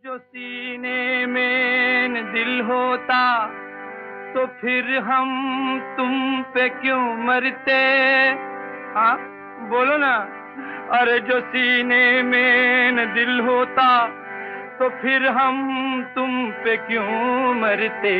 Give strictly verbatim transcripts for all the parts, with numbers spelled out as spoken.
जो सीने में दिल होता तो फिर हम तुम पे क्यों मरते। हाँ बोलो ना। अरे जो सीने में दिल होता तो फिर हम तुम पे क्यों मरते।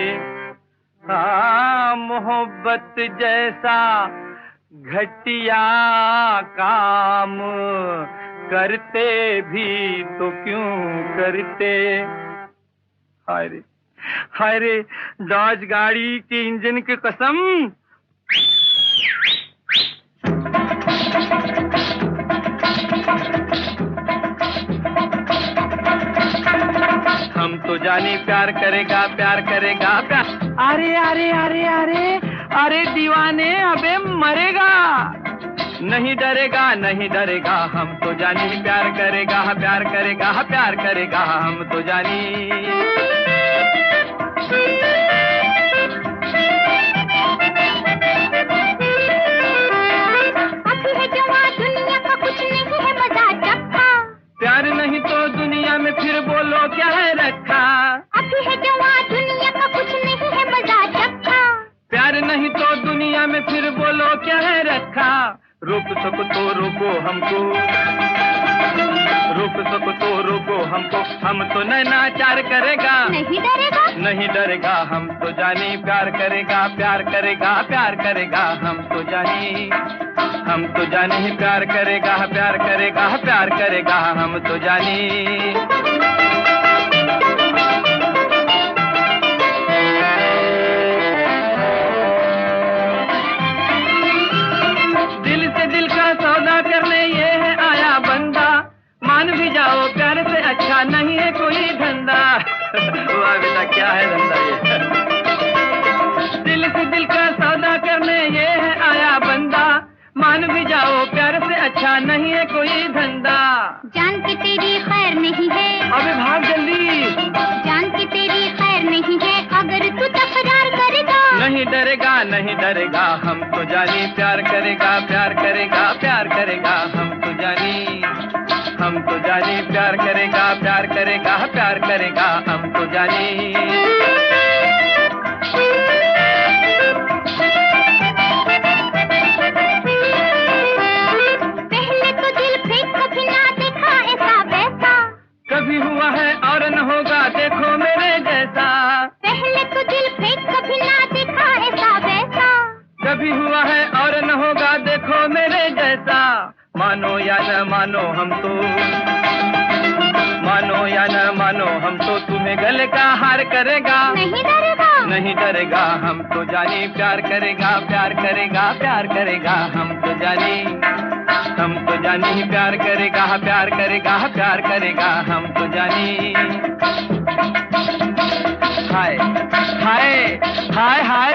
हाँ मोहब्बत जैसा घटिया काम करते भी तो क्यों करते। हाय रे हाय रे डॉज गाड़ी के इंजन की कसम। हम तो जानी प्यार करेगा प्यार करेगा प्यार। अरे अरे अरे अरे अरे दीवाने अबे मरेगा। नहीं डरेगा नहीं डरेगा हम तो जानी प्यार करेगा प्यार करेगा प्यार करेगा हम तो जानी। प्यार नहीं तो दुनिया में फिर बोलो क्या है रखा। अभी है जवां दुनिया का कुछ नहीं है मजा चखा। प्यार नहीं तो दुनिया में फिर बोलो क्या है रखा। रोक सको तो रोको हमको रोक सको तो रोको हमको। हम तो नैनाचार करेगा नहीं डरेगा नहीं डरेगा हम तो जानी प्यार करेगा प्यार करेगा प्यार करेगा हम तो जानी। हम तो जानी प्यार करेगा प्यार करेगा प्यार करेगा हम तो जानी। दिल से दिल का सौदा करने ये है आया बंदा। मान भी जाओ प्यार से अच्छा नहीं है कोई धंधा। वाह बेटा क्या है धंधा ये। दिल से दिल का सौदा करने ये है आया बंदा। मान भी जाओ प्यार से अच्छा नहीं है कोई धंधा। जान के तेरी खैर नहीं है अबे भाग जल्दी। जान के तेरी खैर नहीं है अगर तू तकरार करेगा। नहीं डरेगा नहीं डरेगा हम तो जानी प्यार करेगा प्यार करेगा प्यार करेगा हम तो जानी। हम तो जानी प्यार करेगा प्यार करेगा प्यार करेगा हम तो जानी। कभी हुआ है और न होगा देखो मेरे जैसा। पहले तो दिल फेंक कभी ना देखा ऐसा वैसा। कभी हुआ है और न होगा देखो मेरे जैसा। मानो या न मानो हम तो मानो या न मानो हम तो तुम्हें गले का हार करेगा। नहीं डरेगा नहीं डरेगा हम तो जानी प्यार करेगा प्यार करेगा प्यार करेगा हम तो जानी। हम तो जानी प्यार करेगा प्यार करेगा प्यार करेगा हम तो जानी। हाय हाय हाय हाय